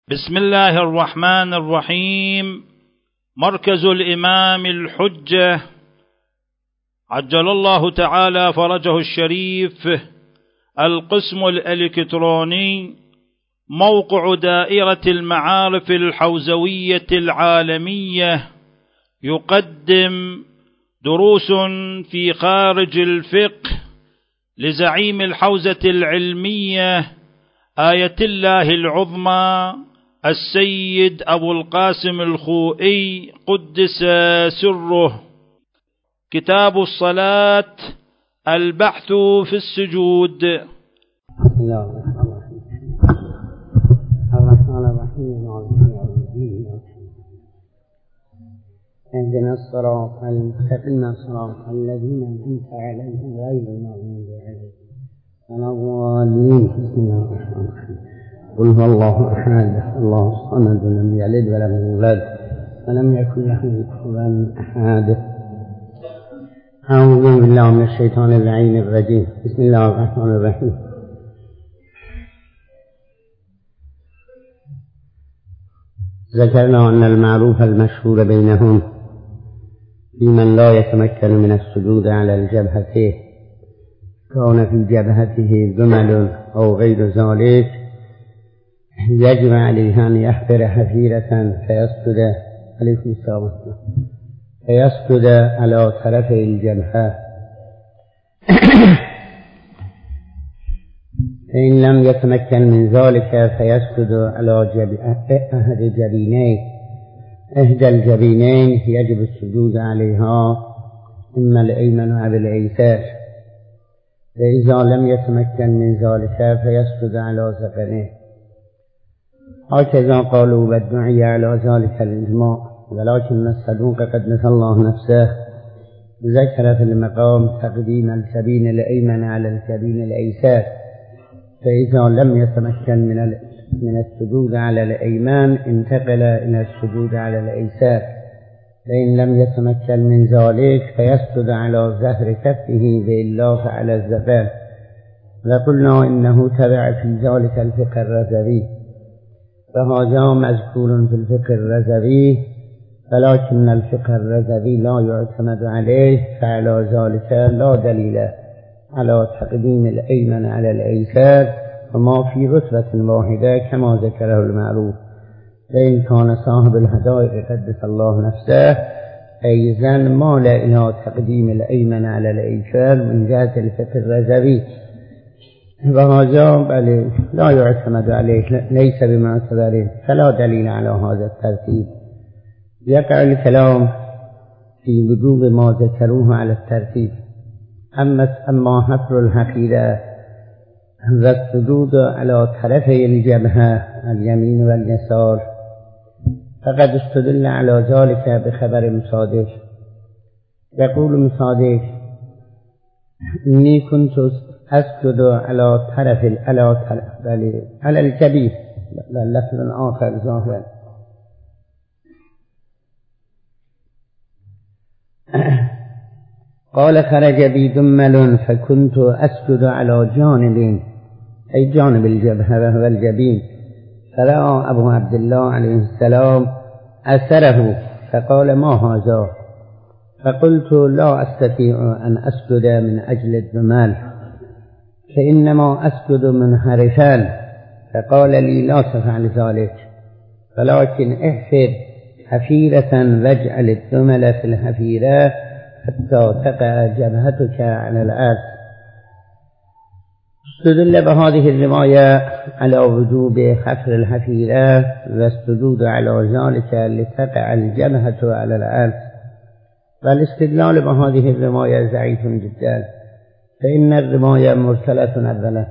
بسم الله الرحمن الرحيم. مركز الإمام الحجة عجل الله تعالى فرجه الشريف، القسم الإلكتروني، موقع دائرة المعارف الحوزوية العالمية، يقدم دروس في خارج الفقه لزعيم الحوزة العلمية آية الله العظمى السيد أبو القاسم الخوئي قدس سره. كتاب الصلاة، البحث في السجود. بسم الله الرحمن الرحيم. اهدنا الصراط المستقيم صراط الذين أنعمت عليهم غير المغضوب عليهم ولا الضالين. بسم الله الرحمن الرحيم. قل هو الله أحد الله الصمد لم يلد ولم يولد ولم يكن له كفوا أحد. أعوذ بالله من الشيطان اللعين الرجيم. بسم الله الرحمن الرحيم. ذكرنا أن المعروف المشهور بينهم في من لا يتمكن من السجود على الجبهة كون في جبهته جمل أو غير ذلك يجب عليه أن يحفر حفيرة فيسجد على طرفي الجبهة، فإن لم يتمكن من ذلك فيسجد على إحدى الجبينين يجب السجود عليها، إما الأيمن أو الأيسر، فإذا لم يتمكن من ذلك فيسجد على ذقنه. هكذا قالوا وادعي على ذلك الإجماع، ولكن الصدوق قد نسى الله نفسه ذكر في المقام تقديم الجبين الأيمن على الجبين الأيسر، فإذا لم يتمكن من السجود على الأيمن انتقل إلى السجود على الأيسر، فإن لم يتمكن من ذلك فيسجد على ظهر كفه وإلا فعلى الذقن. وقلنا إنه تبع في ذلك الفقه الرضوي، فهذا مذكور في الفقه الرضوي، ولكن الفقه الرضوي لا يعتمد عليه، فعلى ذلك لا دليل على تقديم الأيمن على الأيسر، وما في رتبة واحدة كما ذكره المعروف. فإن كان صاحب الحدائق قدس الله نفسه أيضا مال إلى تقديم الأيمن على الأيسر من جهة الفقه الرضوي، وهذا بل لا يعتمد عليه، ليس بمعتبر، فلا دليل على هذا الترتيب. يقع الكلام في وجوب ما ذكروه على الترتيب. أما حفر الحفيرة والسجود على طرفي الجبهة اليمين واليسار فقد استدل على ذلك بخبر مصادق. يقول مصادق: إني كنت أسجد على الجبين، لفظ آخر ظاهر. قال: خرج بي دمل فكنت أسجد على جانب، أي جانب الجبهة وهو الجبين، فرأى أبو عبد الله عليه السلام أثره فقال: ما هذا؟ فقلت: لا أستطيع أن أسجد من أجل الدمل، فإنما أسجد منحرفا. فقال لي: لا تفعل ذلك، ولكن احفر حفيرة واجعل الدمل في الحفيرة حتى تقع جبهتك على الأرض. استدل بهذه الرواية على وجوب حفر الحفيرة والسجود على ذلك لتقع الجبهة على الأرض، والاستدلال بهذه الرواية ضعيف جدا، فإن الرواية مرسلة أولا،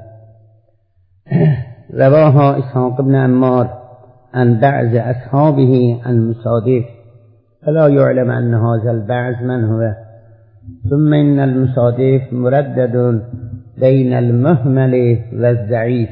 رواها إسحاق بن عمار عن بعض أصحابه عن مصادق، فلا يعلم أن هذا البعض من هو. ثم إن المصادق مردد بين المهمل والضعيف،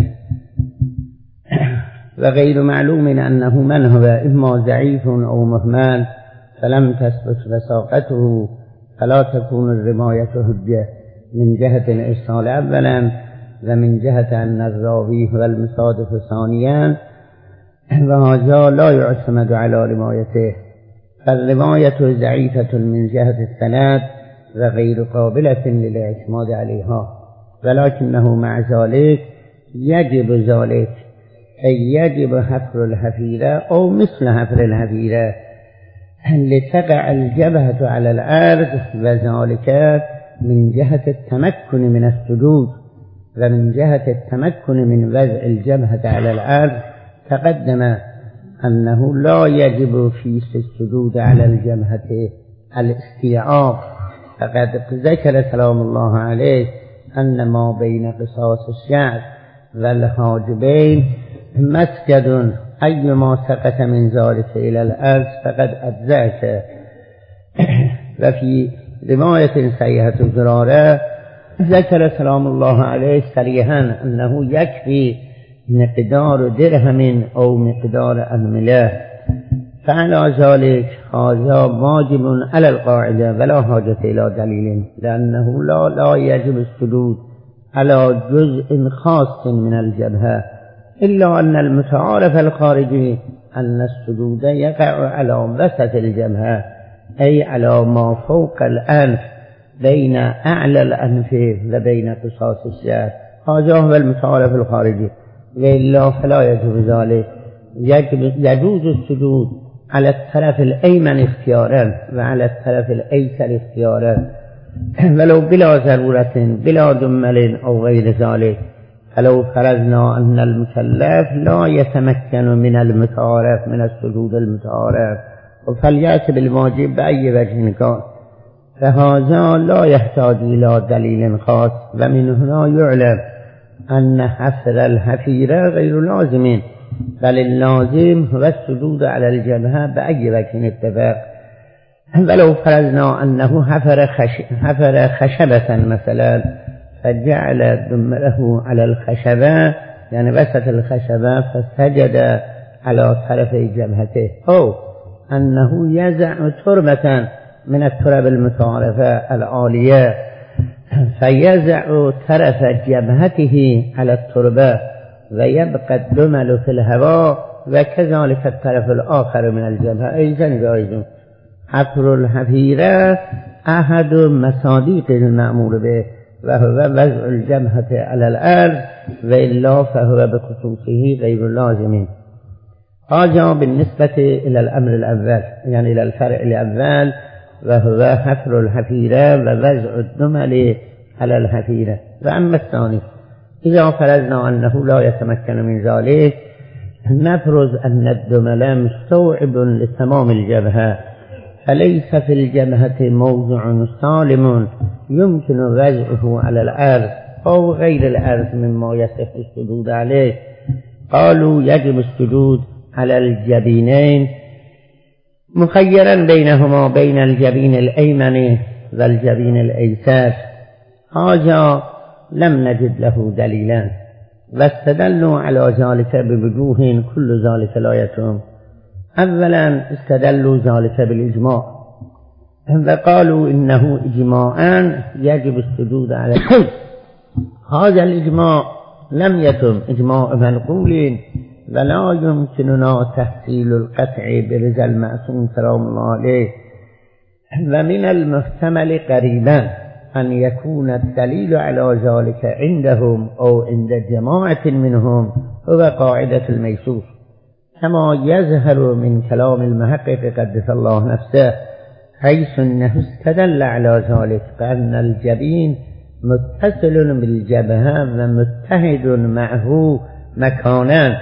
وغير معلوم أنه من هو، إما ضعيف أو مهمل، فلم تثبت وثاقته، فلا تكون الرواية حجة من جهة الإرسال أولا، ومن جهة أن الراوي هو المصادق ثانيا، وهذا لا يعتمد على روايته، فالرواية ضعيفة من جهة السند وغير قابلة للاعتماد عليها، ولكنه مع ذلك يجب ذلك، أي يجب حفر الحفيرة أو مثل حفر الحفيرة لتقع الجبهة على الأرض، وذلك من جهة التمكن من السجود. ومن جهة التمكن من وضع الجبهة على الأرض تقدم أنه لا يجب في السجود على الجبهة الاستيعاب، فقد ذكر سلام الله عليه أن ما بين قصاص الشعر والحاجبين مسجد، أيما سقط من ذلك إلى الأرض فقد أجزأك. وفي رواية صحيحة زرارة ذكر سلام الله عليه صريحا أنه يكفي مقدار درهم أو مقدار أنملة، فعلى ذلك هذا واجب على القاعدة ولا حاجة إلى دليل، لأنه لا يجب السجود على جزء خاص من الجبهة، إلا أن المتعارف الخارجي أن السجود يقع على وسط الجبهة، أي على ما فوق الأنف، بين أعلى الأنف وبين قصاص الشعر. هذا هو المتعارف الخارجي، وإلا فلا يجوز ذلك. يجوز السجود على الطرف الأيمن اختيارا وعلى الطرف الأيسر اختيارا، ولو بلا ضرورة بلا دمل أو غير ذلك. فلو فرضنا أن المكلف لا يتمكن من المتعارف من السجود المتعارف فليأت بالواجب بأي وجه كان، فهذا لا يحتاج إلى دليل خاص. ومن هنا يعلم أن حفر الحفيرة غير لازم، بل اللازم هو السجود على الجبهة بأي وجه اتفاق. ولو فرضنا أنه حفر خشبة مثلا فجعل دمره على الخشبة، يعني وسط الخشبة، فسجد على طرفي جبهته، أو أنه يزع تربة من التراب المتعارفة العالية فيزع طرف جبهته على التربة ويبقى الدمل في الهواء، وكذلك الطرف الآخر من الجبهة أيضا جائز. حفر الحفيرة أحد مصادق المأمور به، وهو وضع الجبهة على الأرض، وإلا فهو بخصوصه غير لازم. هذا بالنسبة إلى الأمر الأول، يعني إلى الفرع الأول، وهو حفر الحفيرة ووضع الدمل على الحفيرة. وأما الثاني، إذا فرضنا أنه لا يتمكن من ذلك، نفرض أن الدمل مستوعب لتمام الجبهة، فليس في الجبهة موضع سالم يمكن وضعه على الأرض أو غير الأرض مما يصح السجود عليه. قالوا يجب السجود على الجبينين مخيرا بينهما بين الجبين الأيمن والجبين الأيسر. هذا لم نجد له دليلا، واستدلوا على ذلك بوجوه كل ذلك لا يتم. أولا استدلوا ذلك بالإجماع، فقالوا إنه إجماعا يجب السجود على هذا الإجماع لم يتم إجماع منقول، ولا يمكننا تحصيل القطع برضا المعصوم سلام الله عليه. ومن المحتمل قريبا أن يكون الدليل على ذلك عندهم أو عند جماعة منهم هو قاعدة الميسور، كما يظهر من كلام المحقق قدس الله نفسه، حيث أنه استدل على ذلك بأن الجبين متصل بالجبهة ومتحد معه مكانا،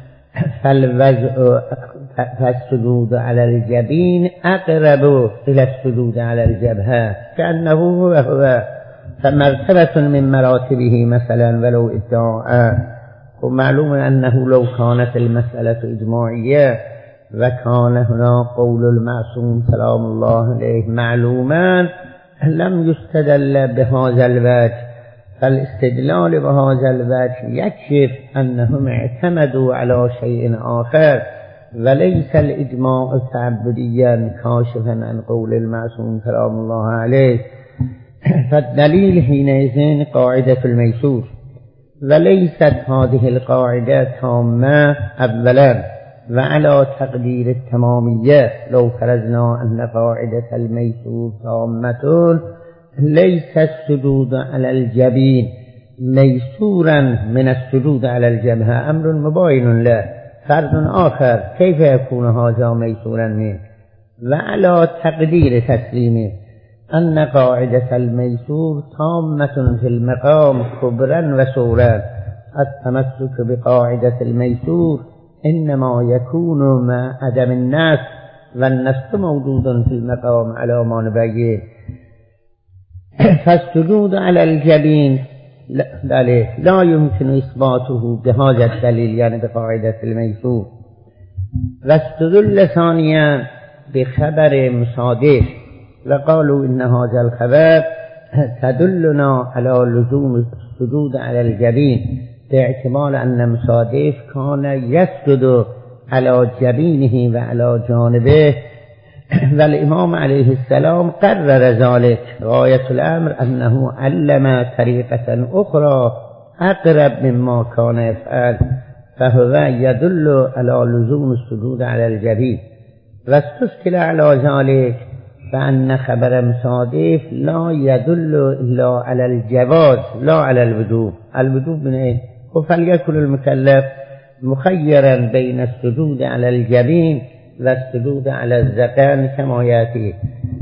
فالسجود على الجبين أقرب إلى السجود على الجبهة، كأنه هو فمرتبة من مراتبه مثلا ولو ادعاء. ومعلوم أنه لو كانت المسألة إجماعية وكان هنا قول المعصوم سلام الله عليه معلوما لم يستدل بهذا الوجه، فالاستدلال بهذا الوجه يكشف أنهم اعتمدوا على شيء آخر وليس الإجماع تعبديا كاشفا عن قول المعصوم سلام الله عليه. فالدليل حينئذ قاعدة الميسور، وليست هذه القاعدة تامة أولا، وعلى تقدير التمامية لو فرضنا أن قاعدة الميسور تامة ليس السجود على الجبين ميسورا من السجود على الجبهة، أمر مباين له فرض آخر، كيف يكون هذا ميسورا منه؟ وعلى تقدير تسليمه أن قاعدة الميسور تامة في المقام كبرا وصورا، التمسك بقاعدة الميسور إنما يكون مع عدم النسخ، والنسخ موجود في المقام على ما نبين. فالسجود على الجبين لا يمكن إثباته بهذا الدليل، يعني بقاعدة الميسور. واستدل ثانيا بخبر مصادف، وقالوا إن هذا الخبر تدلنا على لزوم السجود على الجبين باعتبار أن مصادف كان يسجد على جبينه وعلى جانبه، والإمام عليه السلام قرر ذلك. غاية الأمر أنه علم طريقة أخرى أقرب مما كان يفعل، فهو يدل على لزوم السجود على الجبين. واستشكل على ذلك فأن خبر مصادف لا يدل إلا على الجواز لا على الوجوب. الوجوب من إيه؟ فليكن المكلف مخيرا بين السجود على الجبين والسجود على الذقن كما يأتي.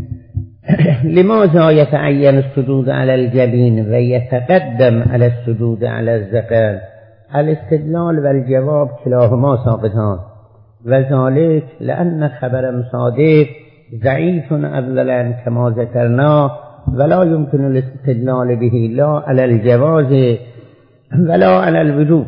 لماذا يتعين السجود على الجبين ويتقدم على السجود على الذقن؟ الاستدلال والجواب كلاهما ساقطان، وذلك لأن خبر مصادف ضعيف أولا كما ذكرنا، ولا يمكن الاستدلال به لا على الجواز ولا على الوجوب.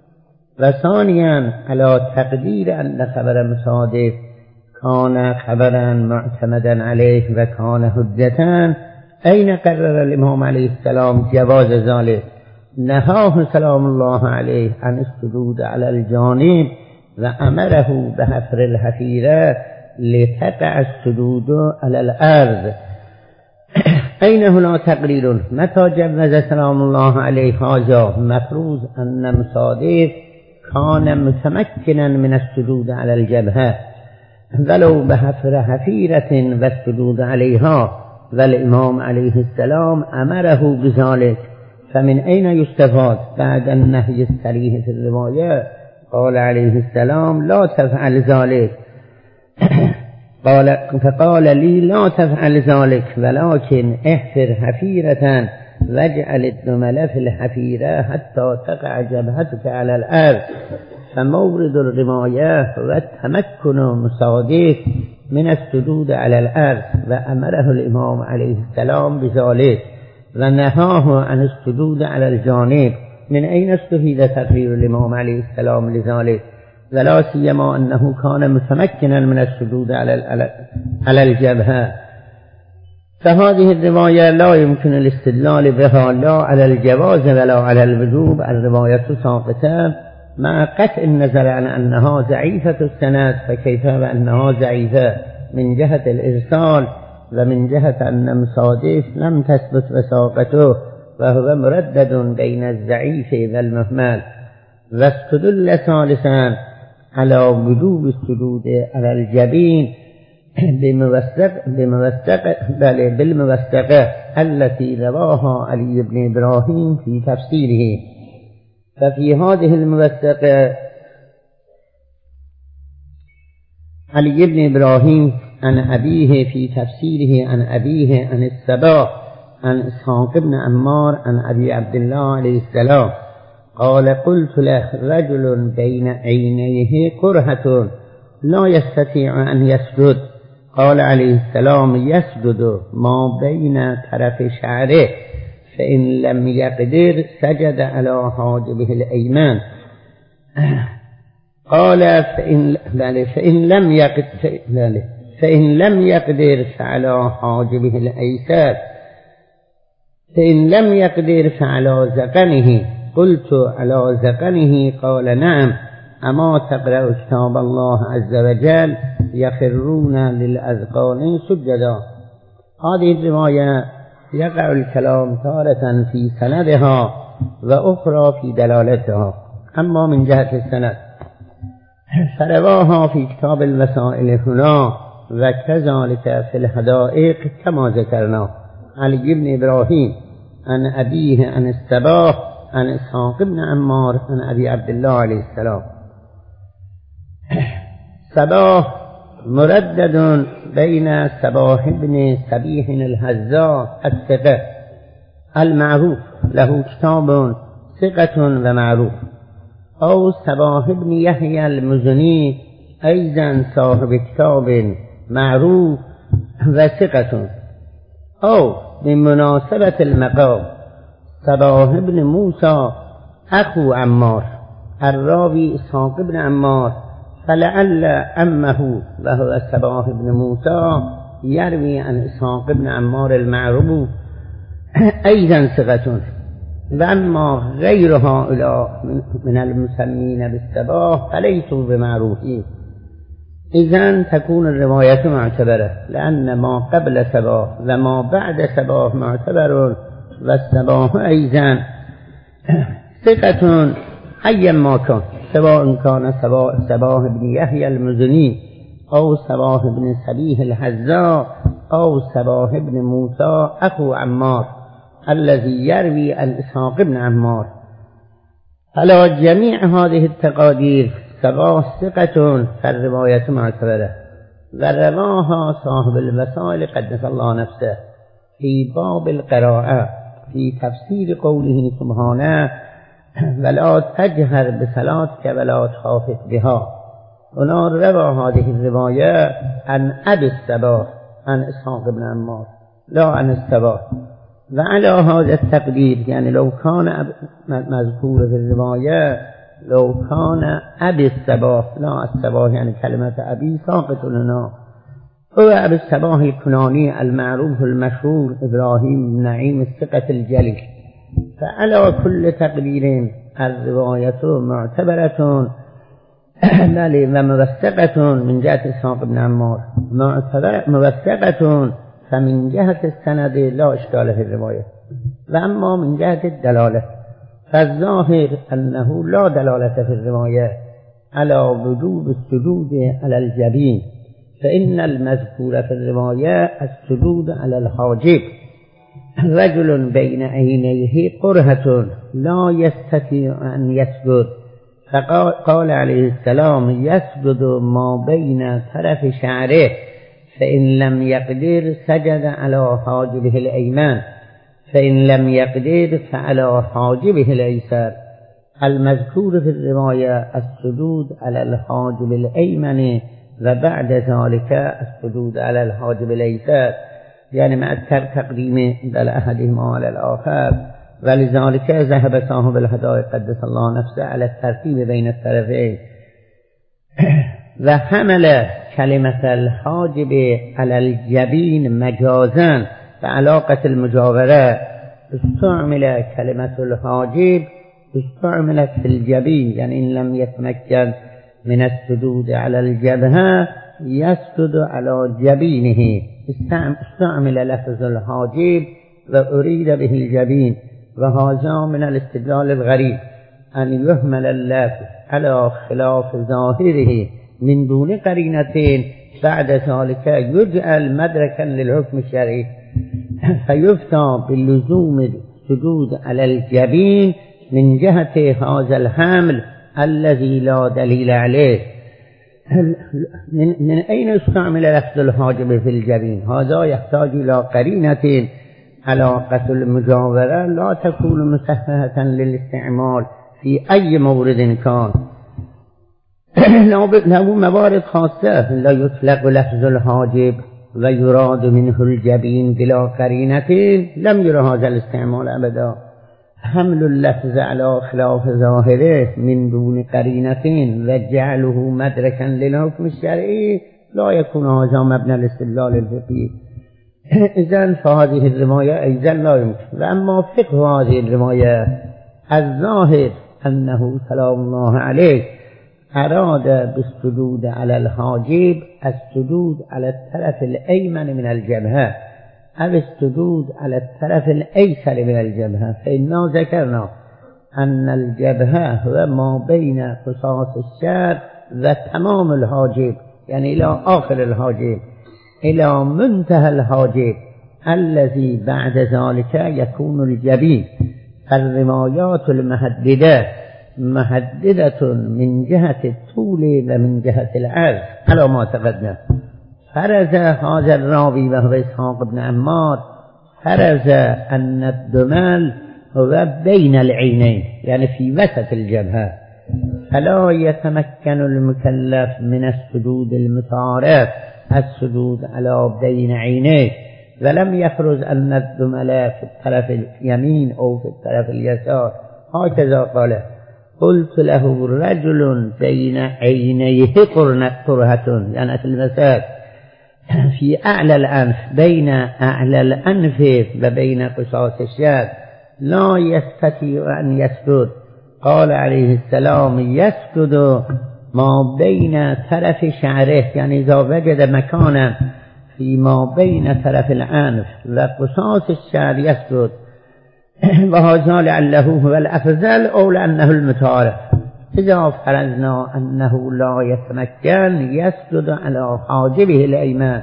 وثانيا على تقدير أن خبر مصادف كان خبرا معتمدا عليه وكان حجة، أين قرر الإمام عليه السلام جواز ذلك؟ نهاه سلام الله عليه عن السجود على الجانب وأمره بحفر الحفيرة لتقع السجود على الأرض. أين هنا تقرير؟ متى جوز سلام الله عليه هذا؟ مفروض أن مصادف كان متمكنا من السجود على الجبهة ولو بحفر حفيرة والسجود عليها، والإمام عليه السلام أمره بذلك. فمن أين يستفاد بعد النهي الصريح في الرواية؟ قال عليه السلام لا تفعل ذلك، فقال لي لا تفعل ذلك ولكن احفر حفيرة واجعل الدمل في الحفيرة حتى تقع جبهتك على الأرض. فمورد الرواية والتمكن مصادف من السجود على الأرض، وأمره الإمام عليه السلام بذلك ونهاه عن السجود على الجانب. من أين استفيد تقرير الإمام عليه السلام لذلك؟ ولا سيما أنه كان متمكنا من السجود على الجبهة. فهذه الرواية لا يمكن الاستدلال بها لا على الجواز ولا على الوجوب. الرواية ساقطة مع قطع النظر عن أنها ضعيفة السند، فكيف وأنها ضعيفة من جهة الإرسال ومن جهة أن مصادف لم تثبت وساقته، وهو مردد بين الضعيف والمهمل. واستدل ثالثا على وجوب السجود على الجبين بالموثقة التي رواها علي بن إبراهيم في تفسيره. ففي هذه الموثقة علي بن إبراهيم عن أبيه في تفسيره عن أبيه عن السباح عن إسحاق بن عمار عن أبي عبد الله عليه السلام قال قلت له رجل بين عينيه قرحة لا يستطيع أن يسجد. قال عليه السلام يسجد ما بين طرف شعره، فإن لم يقدر سجد على حاجبه الأيمن. قال فإن لم يقدر فعلى حاجبه الأيسر، فإن لم يقدر فعلى ذقنه. قلت على ذقنه؟ قال نعم. أما تقرأ كتاب الله عز وجل يخرون للأذقان سجدا. هذه الرواية يقع الكلام تارة في سندها وأخرى في دلالتها. أما من جهة السند فرواها في كتاب الوسائل هنا وكذلك في الحدائق كما ذكرنا. علي بن إبراهيم عن أبيه عن الصباح عن إسحاق بن عمار عن أبي عبد الله عليه السلام. صباح مردد بين صباح بن صبيح الهزاء الثقة المعروف له كتاب ثقة ومعروف، أو صباح بن يحيى المزني أيضا صاحب كتاب معروف وثقة، أو من مناسبة المقام صباح بن موسى أخو عمار الراوي إسحاق بن عمار، فلعل أمه وهو صباح بن موسى يروي عن إسحاق بن عمار المعروف أيضا ثقة. وأما غير هؤلاء من المسمين بالصباح فليسوا بمعروفين، إذن تكون الرواية معتبرة، لأن ما قبل صباح وما بعد صباح معتبر، والصباح أيضا ثقة أيما كان، سواء كان صباح بن يحيى المزني أو صباح بن صبيح الهزاء أو صباح بن موسى أخو عمار الذي يروي عن إسحاق بن عمار. على جميع هذه التقادير صباح ثقة فالرواية معتبرة. ورواها صاحب الوسائل قدس الله نفسه في باب القراءة في تفسير قوله سبحانه ولا تجهر بصلاتك ولا تخافت بها. هنا روى هذه الرواية عن أبي الصباح عن إسحاق بن عمار لا عن الصباح. وعلى هذا التقدير يعني لو كان مذكور في الرواية لو كان أبي الصباح لا الصباح يعني كلمة أبي ساقط لنا، هو أبي الصباح الكناني المعروف المشهور إبراهيم بن نعيم الثقة الجليل. فعلى كل تقدير الرواية معتبرة بل وموثقة من جهة إسحاق بن عمار، موثقة فمن جهة السند لا إشكال في الرواية. وأما من جهة الدلالة فالظاهر أنه لا دلالة في الرواية على وجوب السجود على الجبين، فإن المذكور في الرواية السجود على الحاجب. رجل بين عينيه قرحة لا يستطيع أن يسجد، فقال عليه السلام يسجد ما بين طرف شعره، فإن لم يقدر سجد على حاجبه الأيمن، فإن لم يقدر فعلى حاجبه الأيسر. المذكور في الرواية السجود على الحاجب الأيمن وبعد ذلك السجود على الحاجب الأيسر، يعني مع تقديم بل أحدهما على الآخر. ولذلك ذهب صاحب الحدائق قدس الله نفسه على الترتيب بين الطرفين. وحمل كلمة الحاجب على الجبين مجازا بعلاقة المجاورة، استعمل كلمة الحاجب استعملت في الجبين، يعني إن لم يتمكن من السجود على الجبهة يسجد على جبينه. استعمل لفظ الحاجب وأريد به الجبين، وهذا من الاستدلال الغريب أن يهمل اللفظ على خلاف ظاهره من دون قرينتين، بعد ذلك يجعل مدركا للحكم الشرعي فيفتى باللزوم السجود على الجبين من جهة هذا الحمل الذي لا دليل عليه. من أين استعمل لفظ الحاجب في الجبين؟ هذا يحتاج إلى قرينة. علاقة المجاورة لا تكون مسهلة للاستعمال في أي مورد كان، له موارد خاصة لا يطلق لفظ الحاجب ويراد منه الجبين بلا قرينة، لم يرى هذا الاستعمال أبدا. حمل اللفظ على خلاف ظاهره من دون قرينة وجعله مدركا للحكم الشرعي لا يكون هذا مبنى الاستدلال الفقهي. إذن فهذه الرواية أيضا لا يمكن. وأما فقه هذه الرواية الظاهر أنه سلام الله عليه أراد بالسجود على الحاجب السجود على الطرف الأيمن من الجبهة أو السجود على الطرف الأيسر من الجبهة، فإننا ذكرنا أن الجبهة هو ما بين قصاص الشعر و تمام الحاجب يعني إلى آخر الحاجب إلى منتهى الحاجب الذي بعد ذلك يكون الجبين. فالروايات المهددة مهددة من جهة الطول ومن جهة العرض على ما تقدم. فرز هذا الراوي وهو إسحاق بن عمار فرز أن الدمل هو بين العينين يعني في وسط الجبهة، فلا يتمكن المكلف من السجود المتعارف السجود على بين عينيه، ولم يفرز أن الدمل في الطرف اليمين أو في الطرف اليسار. هكذا قال: قلت له رجل بين عينيه قرهة يعني في المساك في أعلى الأنف بين أعلى الأنف وبين قصاص الشاب لا يستطيع أن يسجد. قال عليه السلام: يسجد ما بين طرف شعره يعني إذا وجد مكانا فيما بين طرف الأنف وقصاص الشعر يسجد، وهذا لعله هو الأفضل أو لأنه المتعارف. إذا فرضنا أنه لا يتمكن يسجد على حاجبه الأيمن.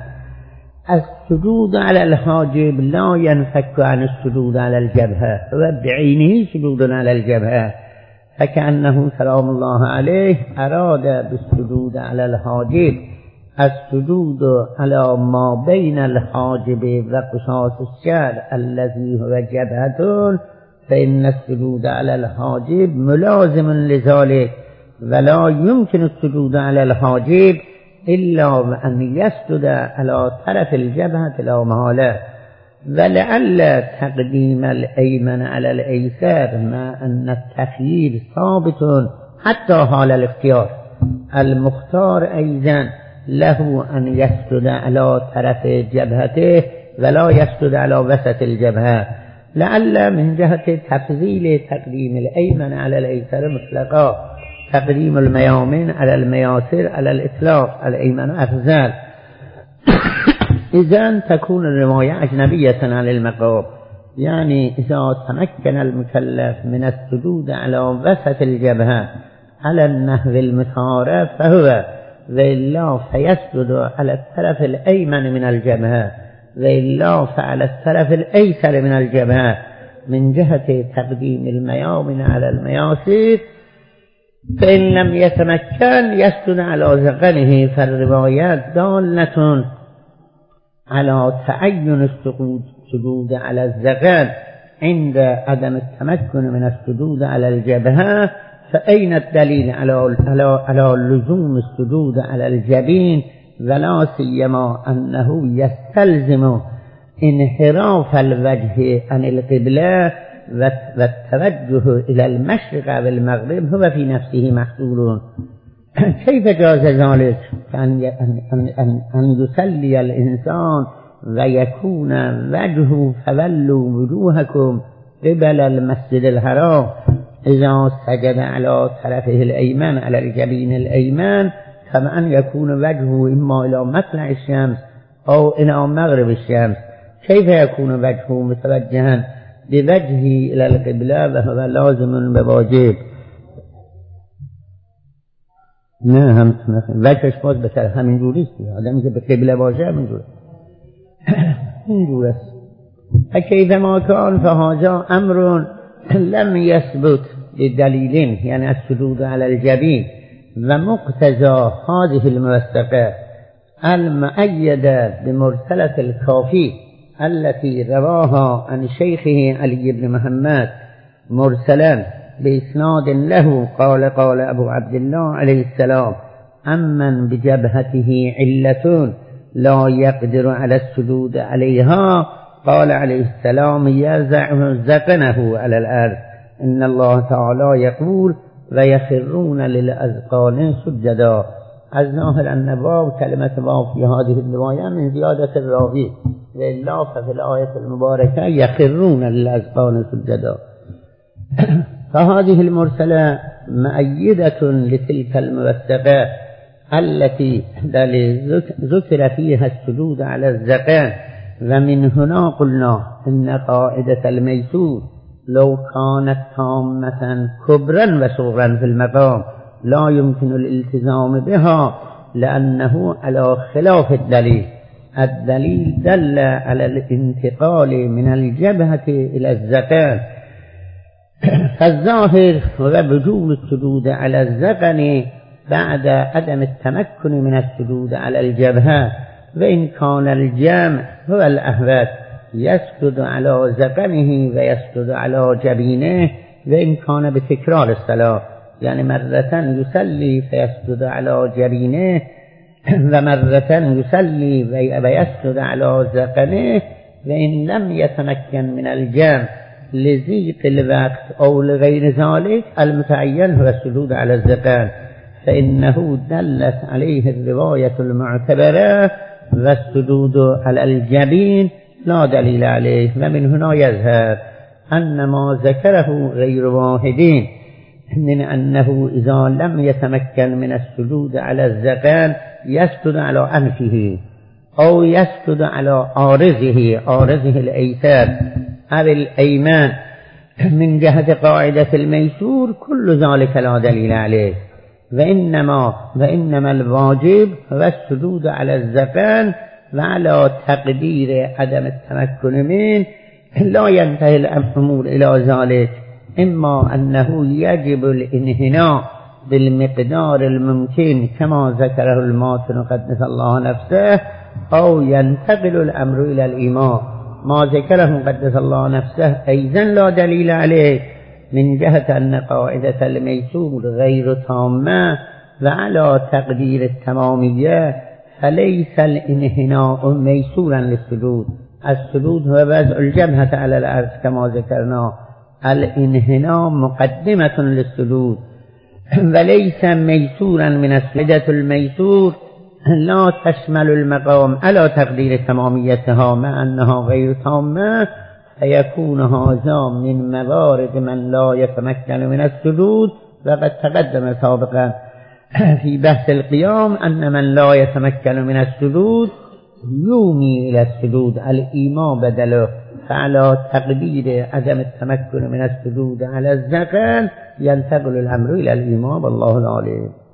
السجود على الحاجب لا ينفك عن السجود على الجبهة، وبعينه سجود على الجبهة، فكأنه سلام الله عليه أراد بالسجود على الحاجب السجود على ما بين الحاجب وقصاص الشعر الذي هو جبهة، فإن السجود على الحاجب ملازم لذلك، ولا يمكن السجود على الحاجب إلا أن يسجد على طرف الجبهة لا محالة. ولعل تقديم الأيمن على الأيسر مع أن التخيير ثابت حتى حال الاختيار. المختار أيضا له أن يسجد على طرف جبهته ولا يسجد على وسط الجبهة، لعل من جهة تفضيل تقديم الأيمن على الأيسر مطلقا، تقديم الميامن على المياسر على الإطلاق، الأيمن أفضل. إذن تكون الرواية أجنبية عن المقام، يعني إذا تمكن المكلف من السجود على وسط الجبهة على النحو المتعارف فهو، وإلا فيسجد على الطرف الأيمن من الجبهة، وإلا فعلى الطرف الأيسر من الجبهة من جهة تقديم الميامن على المياسر. فإن لم يتمكن يسجد على ذقنه. فالروايات دالة على تعين السجود على الذقن عند عدم التمكن من السجود على الجبهة. فأين الدليل على لزوم السجود على الجبين، ولا سيما أنه يستلزم انحراف الوجه عن القبلة، والتوجه إلى المشرق والمغرب هو في نفسه محصول. كيف جاز ذلك أن يصلي الإنسان ويكون وجهه فولوا وجوهكم قبل المسجد الحرام إذا سجد على طرفه الأيمن على الجبين الأيمن، كما أن يكون وجهه إما إلى مطلع الشمس أو إلى مغرب الشمس؟ كيف يكون وجهه متوجها بوجهه إلى القبلة وهو لازم بواجب؟ نه هم وجهش باز بسر همین جوریست. آدمی که به قبله باشه همین جوره این جوره است. فكيف ما كان فهذا أمر لم يثبت بدليل يعني السجود على الجبين، ومقتضى هذه الموثقة المؤيدة بمرسلة الكافي التي رواها عن شيخه علي بن محمد مرسلا بإسناد له قال قال أبو عبد الله عليه السلام: أمن بجبهته علة لا يقدر على السجود عليها، قال عليه السلام: يزع ذقنه على الأرض. إن الله تعالى يقول: ويخرون للأذقان سجدا. الظاهر أن واو كلمة واو في هذه الرواية من زيادة الراوي، وإلا ففي الآية المباركة يخرون للأذقان سجدا. فهذه المرسلة مؤيدة لتلك الموثقة التي ذكر فيها السجود على الذقن. ومن هنا قلنا إن قاعدة الميسور لو كانت تامة كبرا وصغرا في المقام لا يمكن الالتزام بها لأنه على خلاف الدليل. الدليل دل على الانتقال من الجبهة إلى الذقن، فالظاهر ووجوب السجود على الذقن بعد عدم التمكن من السجود على الجبهة، وإن كان الجمع هو الأهوت يسجد على ذقنه ويسجد على جبينه، وإن كان بتكرار الصلاة، يعني مرة يصلي فيسجد على جبينه ومرة يصلي ويسجد على ذقنه، وإن لم يتمكن من الجمع لضيق الوقت أو لغير ذلك المتعين هو السجود على الذقن، فإنه دلت عليه الرواية المعتبرة، والسجود على الجبين لا دليل عليه. ومن هنا يظهر أن ما ذكره غير واحدين من أنه إذا لم يتمكن من السجود على الذقن يسجد على أنفه أو يسجد على عارضه الأيسر أو الأيمن من جهة قاعدة الميسور، كل ذلك لا دليل عليه. وإنما الواجب هو السجود على الذقن، وعلى تقدير عدم التمكن منه لا ينتهي الأمور إلى ذلك، إما أنه يجب الانحناء بالمقدار الممكن كما ذكره الماتن قدس الله نفسه، أو ينتقل الأمر إلى الإمام. ما ذكره قدس الله نفسه أيضا لا دليل عليه من جهة أن قاعدة الميسور غير تامة، وعلى تقدير التمامية فليس الانحناء ميسورا للسجود. السجود هو وضع الجبهة على الأرض كما ذكرنا، الانحناء مقدمة للسجود وليس ميسورا من السجدة. الميسور لا تشمل المقام على تقدير تماميتها مع أنها غير تامة، فيكون هذا من موارد من لا يتمكن من السجود. وقد تقدم سابقا في بحث القيام أن من لا يتمكن من السجود يومي إلى السجود، الإمام بدله، فعلى تقدير عدم التمكن من السجود على الذقن ينتقل الأمر إلى الإمام. الله العليم.